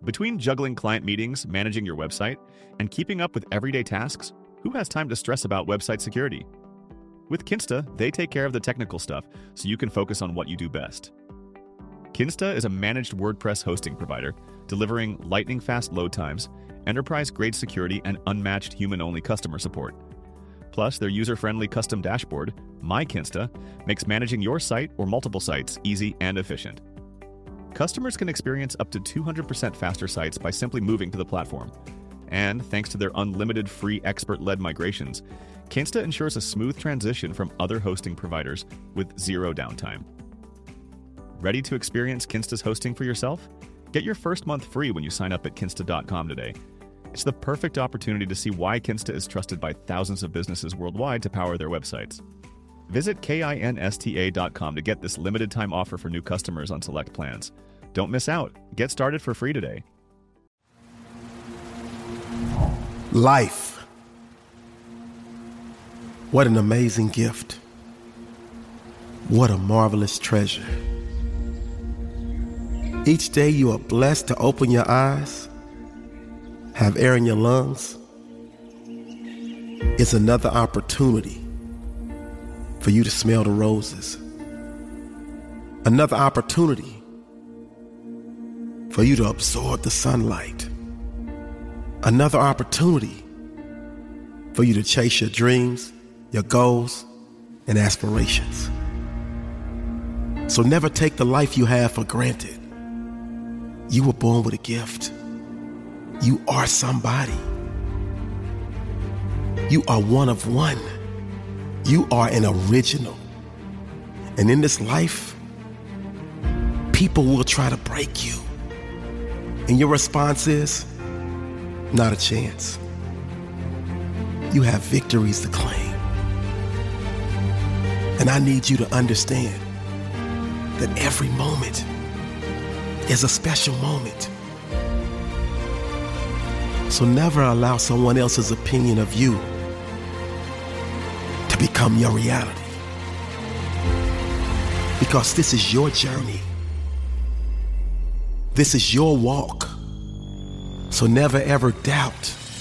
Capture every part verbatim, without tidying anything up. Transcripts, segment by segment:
Between juggling client meetings, managing your website, and keeping up with everyday tasks, who has time to stress about website security? With Kinsta, they take care of the technical stuff so you can focus on what you do best. Kinsta is a managed WordPress hosting provider, delivering lightning-fast load times, enterprise-grade security, and unmatched human-only customer support. Plus, their user-friendly custom dashboard, MyKinsta, makes managing your site or multiple sites easy and efficient. Customers can experience up to two hundred percent faster sites by simply moving to the platform. And thanks to their unlimited free expert-led migrations, Kinsta ensures a smooth transition from other hosting providers with zero downtime. Ready to experience Kinsta's hosting for yourself? Get your first month free when you sign up at kinsta dot com today. It's the perfect opportunity to see why Kinsta is trusted by thousands of businesses worldwide to power their websites. Visit kinsta dot com to get this limited time offer for new customers on select plans. Don't miss out. Get started for free today. Life. What an amazing gift. What a marvelous treasure. Each day you are blessed to open your eyes, have air in your lungs. It's another opportunity for you to smell the roses. Another opportunity for you to absorb the sunlight. Another opportunity for you to chase your dreams, your goals, and aspirations. So never take the life you have for granted. You were born with a gift. You are somebody. You are one of one. You are an original. And in this life, people will try to break you. And your response is, not a chance. You have victories to claim. And I need you to understand that every moment is a special moment. So never allow someone else's opinion of you to become your reality. Because this is your journey. This is your walk. So never ever doubt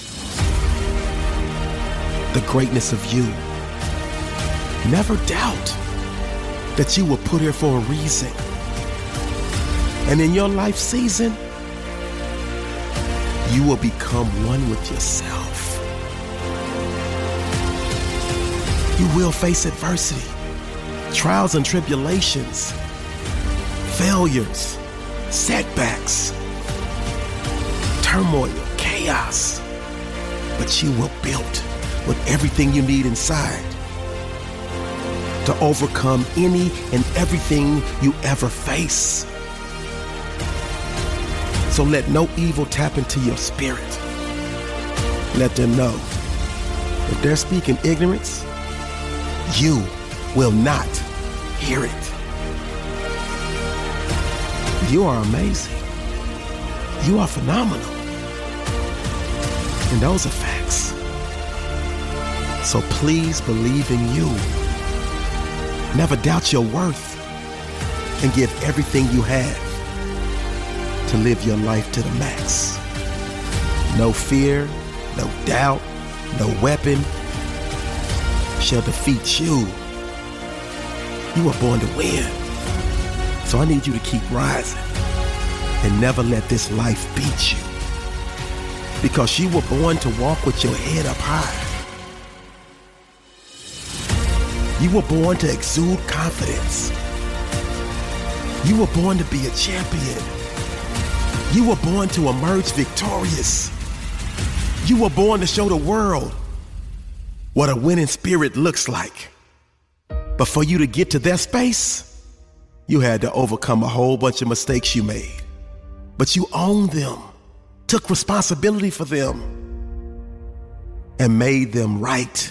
the greatness of you. Never doubt that you were put here for a reason. And in your life season, you will become one with yourself. You will face adversity, trials and tribulations, failures, setbacks, turmoil, chaos. But you will build with everything you need inside to overcome any and everything you ever face. So let no evil tap into your spirit. Let them know if they're speaking ignorance, you will not hear it. You are amazing. You are phenomenal. And those are facts. So please believe in you. Never doubt your worth and give everything you have to live your life to the max. No fear, no doubt, no weapon shall defeat you. You were born to win. So I need you to keep rising and never let this life beat you. Because you were born to walk with your head up high. You were born to exude confidence. You were born to be a champion. You were born to emerge victorious. You were born to show the world what a winning spirit looks like. But for you to get to that space, you had to overcome a whole bunch of mistakes you made. But you owned them, took responsibility for them, and made them right.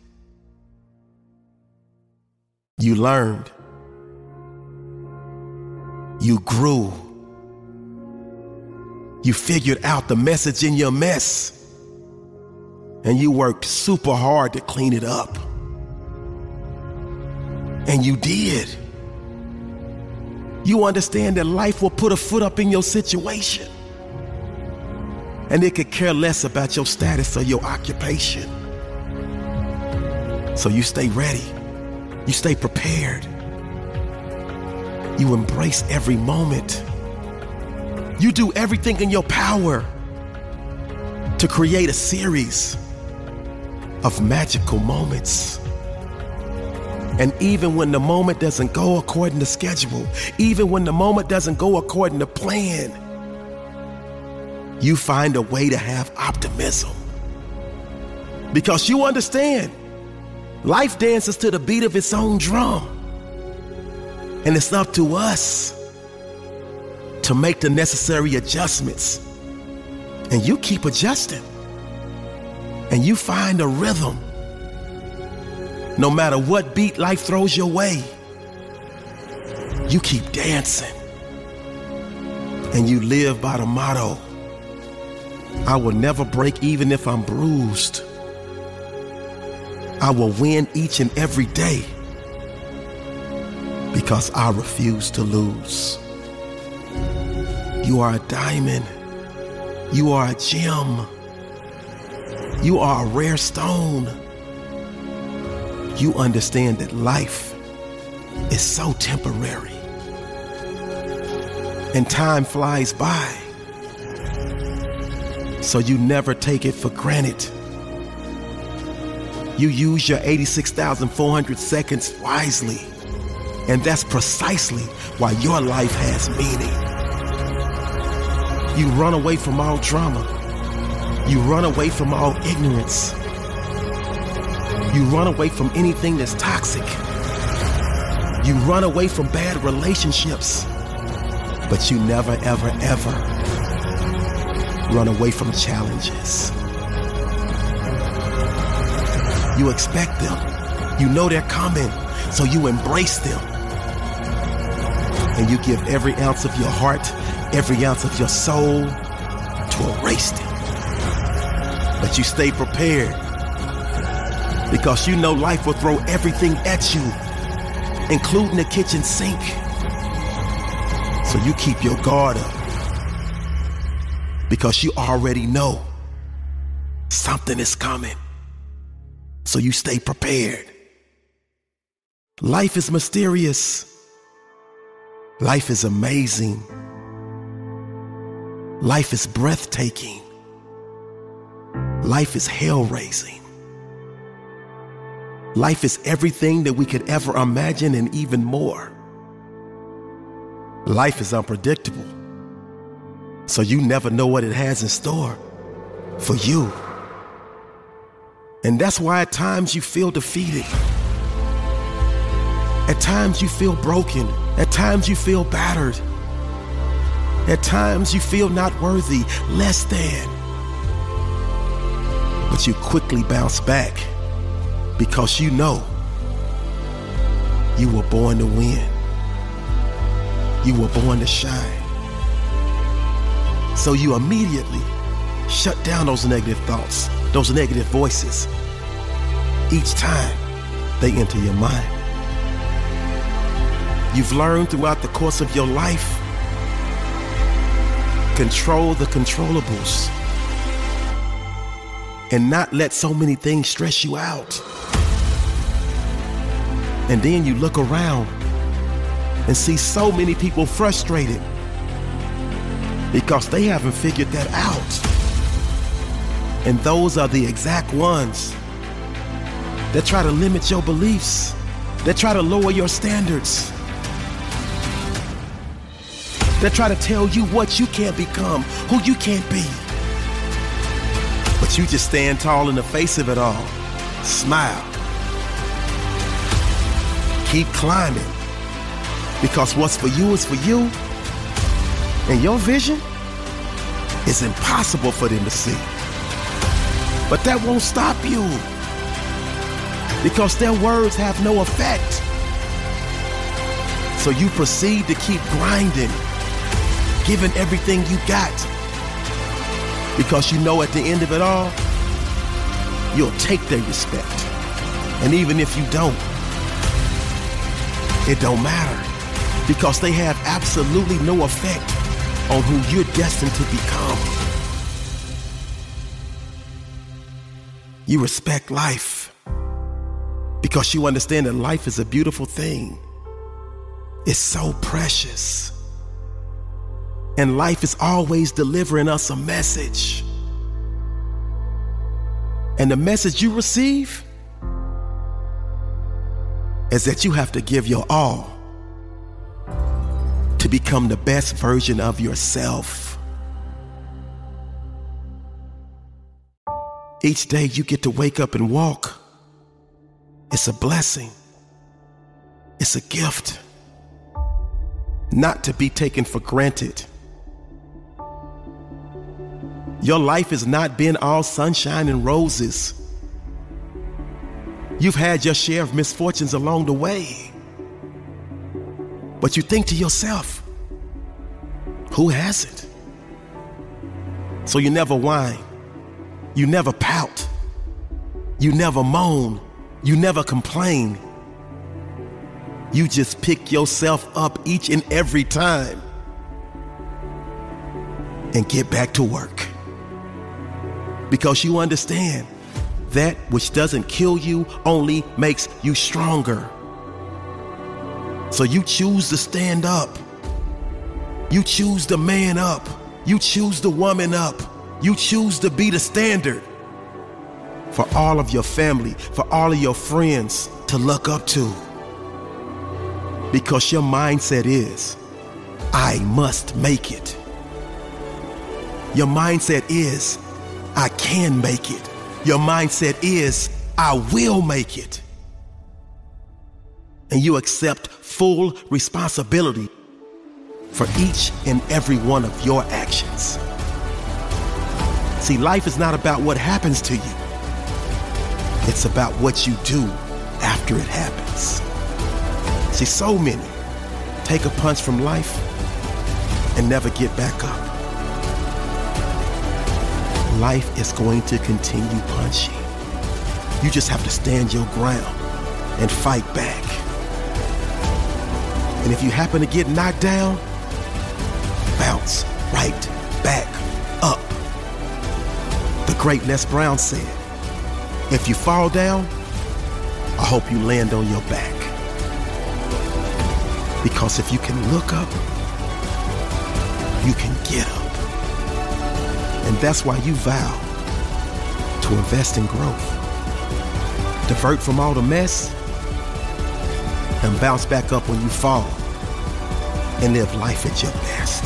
You learned. You grew. You figured out the message in your mess. And you worked super hard to clean it up. And you did. You understand that life will put a foot up in your situation. And it could care less about your status or your occupation. So you stay ready. You stay prepared. You embrace every moment. You do everything in your power to create a series of magical moments. And even when the moment doesn't go according to schedule, even when the moment doesn't go according to plan, you find a way to have optimism. Because you understand, life dances to the beat of its own drum. And it's up to us to make the necessary adjustments. And you keep adjusting. And you find a rhythm. No matter what beat life throws your way, you keep dancing. And you live by the motto, I will never break even if I'm bruised. I will win each and every day because I refuse to lose. You are a diamond. You are a gem. You are a rare stone. You understand that life is so temporary and time flies by. So you never take it for granted. You use your eighty-six thousand four hundred seconds wisely. And that's precisely why your life has meaning. You run away from all drama. You run away from all ignorance. You run away from anything that's toxic. You run away from bad relationships. But you never, ever, ever run away from challenges. You expect them. You know they're coming, so you embrace them. And you give every ounce of your heart, every ounce of your soul to erase them. But you stay prepared because you know life will throw everything at you, including the kitchen sink. So you keep your guard up because you already know something is coming. So you stay prepared. Life is mysterious. Life is amazing. Life is breathtaking. Life is hell-raising. Life is everything that we could ever imagine and even more. Life is unpredictable, so you never know what it has in store for you. And that's why at times you feel defeated. At times you feel broken. At times you feel battered. At times you feel not worthy, less than. But you quickly bounce back because you know you were born to win. You were born to shine. So you immediately shut down those negative thoughts, those negative voices, each time they enter your mind. You've learned throughout the course of your life, control the controllables and not let so many things stress you out. And then you look around and see so many people frustrated because they haven't figured that out. And those are the exact ones that try to limit your beliefs, that try to lower your standards, that try to tell you what you can't become, who you can't be. But you just stand tall in the face of it all. Smile. Keep climbing. Because what's for you is for you. And your vision is impossible for them to see. But that won't stop you. Because their words have no effect. So you proceed to keep grinding, giving everything you got. Because you know at the end of it all, you'll take their respect. And even if you don't, it don't matter. Because they have absolutely no effect on who you're destined to become. You respect life because you understand that life is a beautiful thing. It's so precious. And life is always delivering us a message. And the message you receive is that you have to give your all to become the best version of yourself. Each day you get to wake up and walk. It's a blessing. It's a gift. Not to be taken for granted. Your life has not been all sunshine and roses. You've had your share of misfortunes along the way. But you think to yourself, who hasn't? So you never whine. You never pout. You never moan. You never complain. You just pick yourself up each and every time and get back to work. Because you understand that which doesn't kill you only makes you stronger. So you choose to stand up. You choose to man up. You choose the woman up. You choose to be the standard for all of your family, for all of your friends to look up to. Because your mindset is, I must make it. Your mindset is, I can make it. Your mindset is, I will make it. And you accept full responsibility for each and every one of your actions. See, life is not about what happens to you. It's about what you do after it happens. See, so many take a punch from life and never get back up. Life is going to continue punching. You just have to stand your ground and fight back. And if you happen to get knocked down, bounce right back up. The great Les Brown said, if you fall down, I hope you land on your back. Because if you can look up, you can get up. And that's why you vow to invest in growth. Divert from all the mess and bounce back up when you fall and live life at your best.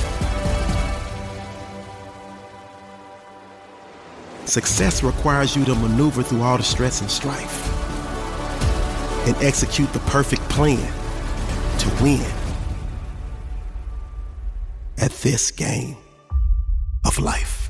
Success requires you to maneuver through all the stress and strife and execute the perfect plan to win at this game of life.